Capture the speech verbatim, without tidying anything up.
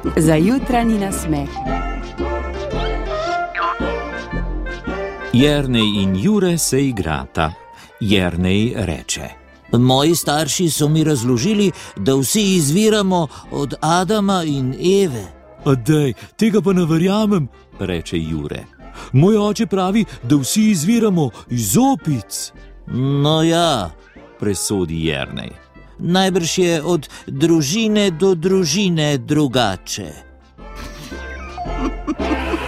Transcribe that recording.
Za jutranji nasmeh. Jernej in Jure se igrata. Jernej reče: Moji starši so mi razložili, da vsi izviramo od Adama in Eve. A dej, tega pa ne verjamem, reče Jure. Moj oče pravi, da vsi izviramo iz opic. No ja, presodi Jernej. Najbrž je od družine do družine drugače.